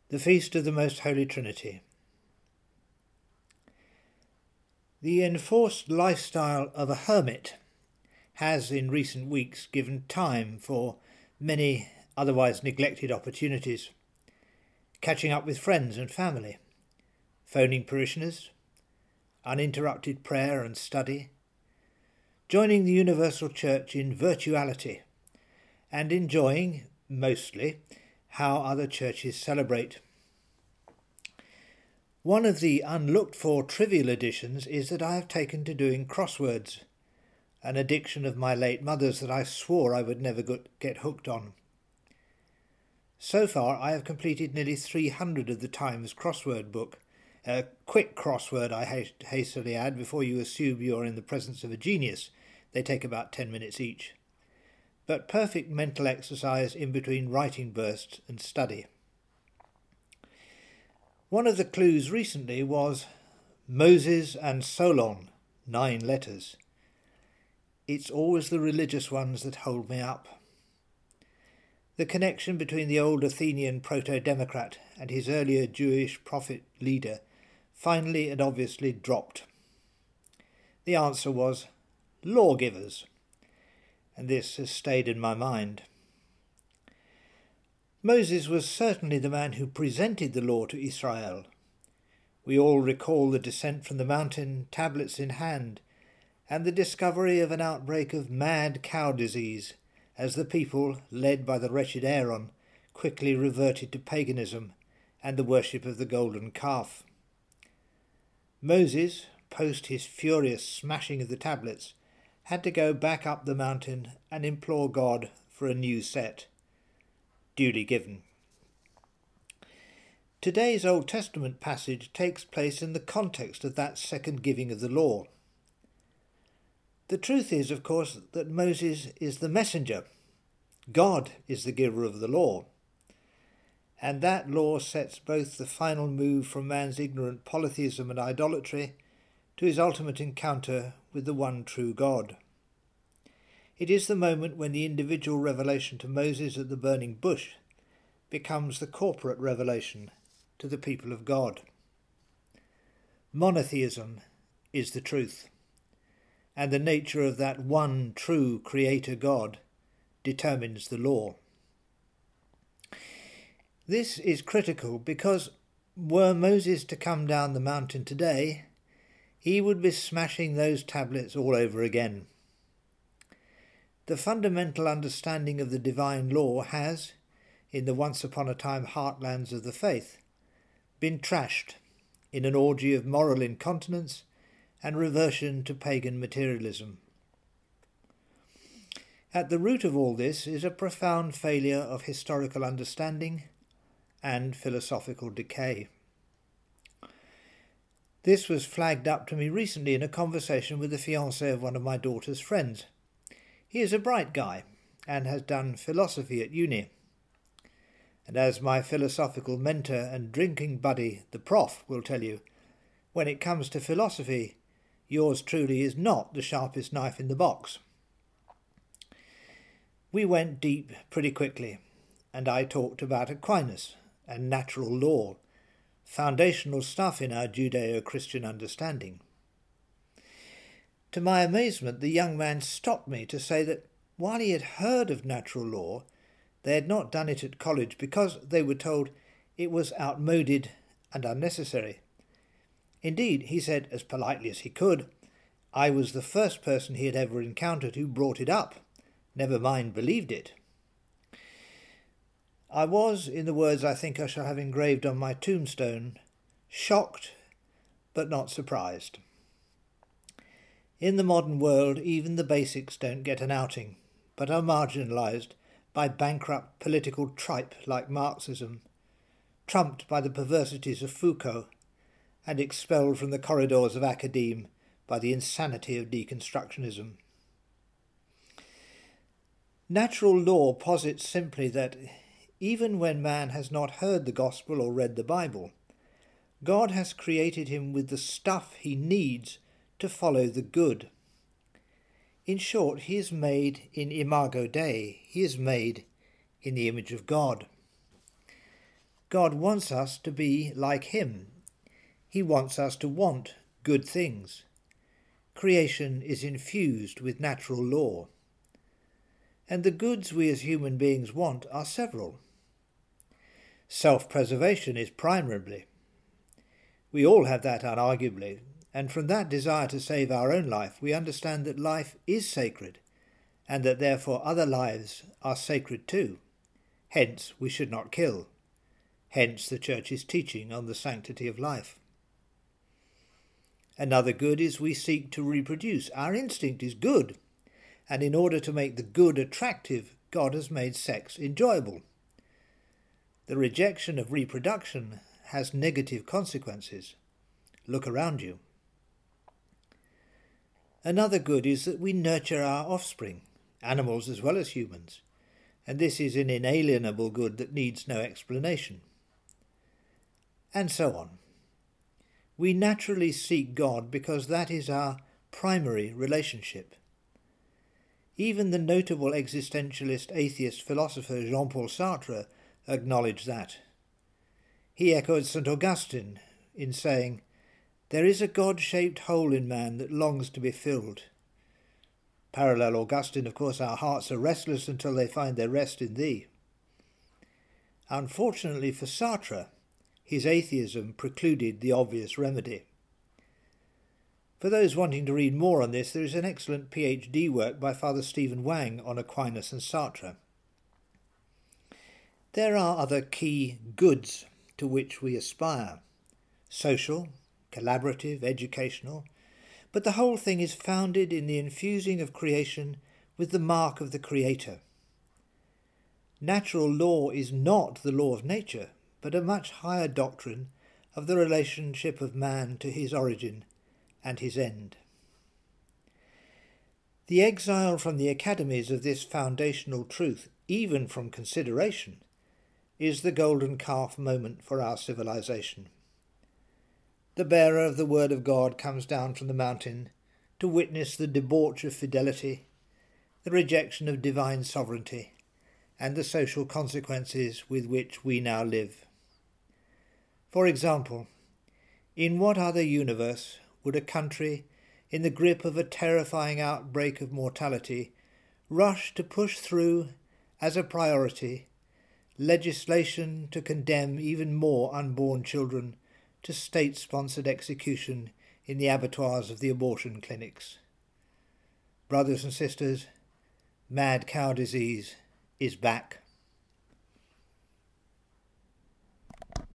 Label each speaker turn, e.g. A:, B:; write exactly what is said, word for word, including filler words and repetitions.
A: The Feast of the Most Holy Trinity. The enforced lifestyle of a hermit has in recent weeks given time for many otherwise neglected opportunities. Catching up with friends and family, phoning parishioners, uninterrupted prayer and study, joining the Universal Church in virtuality, and enjoying, mostly, how other churches celebrate. One of the unlooked-for trivial additions is that I have taken to doing crosswords, an addiction of my late mother's that I swore I would never get hooked on. So far I have completed nearly three hundred of the Times crossword book, a quick crossword I hastily add before you assume you are in the presence of a genius. They take about ten minutes each. But perfect mental exercise in between writing bursts and study. One of the clues recently was Moses and Solon, nine letters. It's always the religious ones that hold me up. The connection between the old Athenian proto-democrat and his earlier Jewish prophet leader finally and obviously dropped. The answer was lawgivers, and this has stayed in my mind. Moses was certainly the man who presented the law to Israel. We all recall the descent from the mountain, tablets in hand, and the discovery of an outbreak of mad cow disease as the people, led by the wretched Aaron, quickly reverted to paganism and the worship of the golden calf. Moses, post his furious smashing of the tablets, had to go back up the mountain and implore God for a new set. Duly given. Today's Old Testament passage takes place in the context of that second giving of the law. The truth is, of course, that Moses is the messenger. God is the giver of the law. And that law sets both the final move from man's ignorant polytheism and idolatry to his ultimate encounter with the one true God. It is the moment when the individual revelation to Moses at the burning bush becomes the corporate revelation to the people of God. Monotheism is the truth, and the nature of that one true Creator God determines the law. This is critical because were Moses to come down the mountain today, he would be smashing those tablets all over again. The fundamental understanding of the divine law has, in the once-upon-a-time heartlands of the faith, been trashed in an orgy of moral incontinence and reversion to pagan materialism. At the root of all this is a profound failure of historical understanding and philosophical decay. This was flagged up to me recently in a conversation with the fiancé of one of my daughter's friends. He is a bright guy and has done philosophy at uni. And as my philosophical mentor and drinking buddy, the prof, will tell you, when it comes to philosophy, yours truly is not the sharpest knife in the box. We went deep pretty quickly, and I talked about Aquinas and natural law, foundational stuff in our Judeo-Christian understanding. To my amazement, the young man stopped me to say that while he had heard of natural law, they had not done it at college because they were told it was outmoded and unnecessary. Indeed, he said, as politely as he could, I was the first person he had ever encountered who brought it up, never mind believed it. I was, in the words I think I shall have engraved on my tombstone, shocked but not surprised. In the modern world, even the basics don't get an outing, but are marginalised by bankrupt political tripe like Marxism, trumped by the perversities of Foucault, and expelled from the corridors of academe by the insanity of deconstructionism. Natural law posits simply that even when man has not heard the gospel or read the Bible, God has created him with the stuff he needs to follow the good. In short, he is made in imago Dei, he is made in the image of God. God wants us to be like him. He wants us to want good things. Creation is infused with natural law. And the goods we as human beings want are several. Self-preservation is primarily. We all have that unarguably, and from that desire to save our own life we understand that life is sacred, and that therefore other lives are sacred too. Hence we should not kill. Hence the Church's teaching on the sanctity of life. Another good is we seek to reproduce. Our instinct is good, and in order to make the good attractive, God has made sex enjoyable. The rejection of reproduction has negative consequences. Look around you. Another good is that we nurture our offspring, animals as well as humans, and this is an inalienable good that needs no explanation. And so on. We naturally seek God because that is our primary relationship. Even the notable existentialist atheist philosopher Jean-Paul Sartre acknowledged that. He echoed Saint Augustine in saying, "There is a God-shaped hole in man that longs to be filled." Parallel Augustine, of course, our hearts are restless until they find their rest in thee. Unfortunately for Sartre, his atheism precluded the obvious remedy. For those wanting to read more on this, there is an excellent PhD work by Father Stephen Wang on Aquinas and Sartre. There are other key goods to which we aspire: social, collaborative, educational, but the whole thing is founded in the infusing of creation with the mark of the Creator. Natural law is not the law of nature, but a much higher doctrine of the relationship of man to his origin and his end. The exile from the academies of this foundational truth, even from consideration, is the golden calf moment for our civilization. The bearer of the word of God comes down from the mountain to witness the debauch of fidelity, the rejection of divine sovereignty, and the social consequences with which we now live. For example, in what other universe would a country, in the grip of a terrifying outbreak of mortality, rush to push through, as a priority, legislation to condemn even more unborn children to state-sponsored execution in the abattoirs of the abortion clinics? Brothers and sisters, mad cow disease is back.